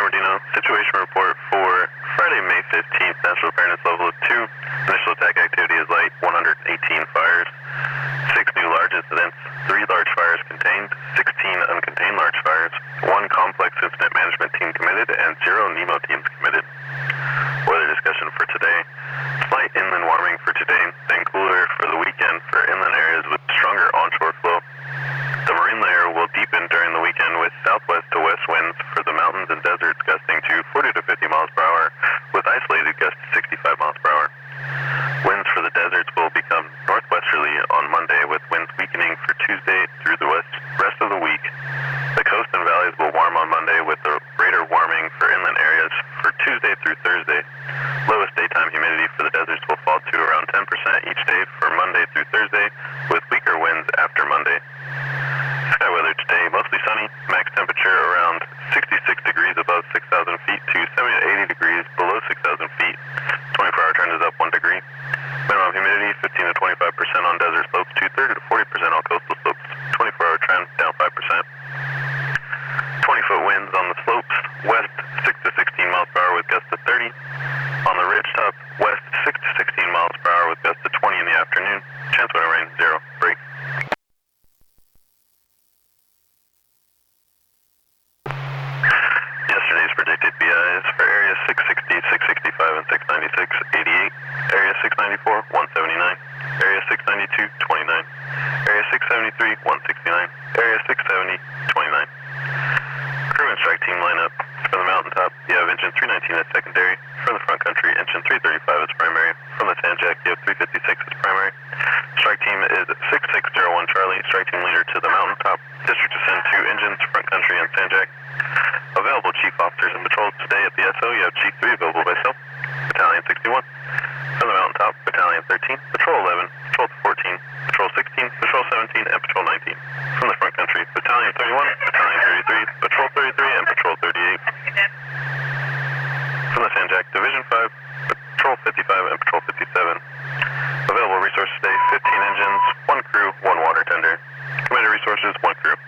San Bernardino. Situation report for Friday, May 15th. National preparedness level is 2. Initial attack activity is light. 118 fires. 6 new large incidents. 3 large fires contained. 16 uncontained large fires. 1 complex incident management team committed and 0 NEMO teams committed. Weather discussion for today. Slight inland warming for today, then cooler for the weekend for inland areas with stronger onshore flow. The marine layer will deepen during the weekend with southwest to west winds for the mountains and deserts gusting to 40 to 50 miles per hour with isolated gusts to 65 miles per hour. Winds for the deserts will become northwesterly on Monday with winds weakening for Tuesday through the rest of the week. The coast and valleys will warm on Monday with the greater warming for inland areas for Tuesday through Thursday. Lowest daytime humidity for the deserts will fall to around 10% each day for Monday through Thursday with weaker winds after Monday. Sky weather today, mostly sunny, max temperature around 66 degrees above 6,000 feet to 70 to 80 degrees below 6,000 feet. 24-hour trend is up 1 degree. Minimum humidity 15 to 25% on desert slopes to 30 to 40% on coastal slopes. 24-hour trend down 5%. 20-foot winds on the slopes, west 6 to 16 miles per hour with gusts to 30. On the ridge top, west 6 to 16 miles per hour with gusts to 20 in the afternoon. Chance of rain 0. Break. Yesterday's predicted BIs for Area 660, 665, and 696, 88. Area 694, 179. Area 692, 29. Area 673, 169. Area 670, 29. Crew and strike team lineup. From the mountaintop, you have engine 319 as secondary. From the front country, engine 335 as primary. From the Sanjak, you have 356 as primary. Strike team is 6601 Charlie. Strike team leader to the mountaintop. District to send 2 engines, front country and Sanjak. Available chief officers and patrols today at the SO. You have Chief 3 available by self. Battalion 61. From the mountaintop, Battalion 13, Patrol 11, Patrol 14, Patrol 16, Patrol 17, and Patrol 19. From the front country, Battalion 31, Battalion 33, Patrol 33, and Patrol 38. From the Sanjak, Division 5, Patrol 55, and Patrol 57. Available resources today, 15 engines, 1 crew, 1 water tender. Committed resources, 1 crew.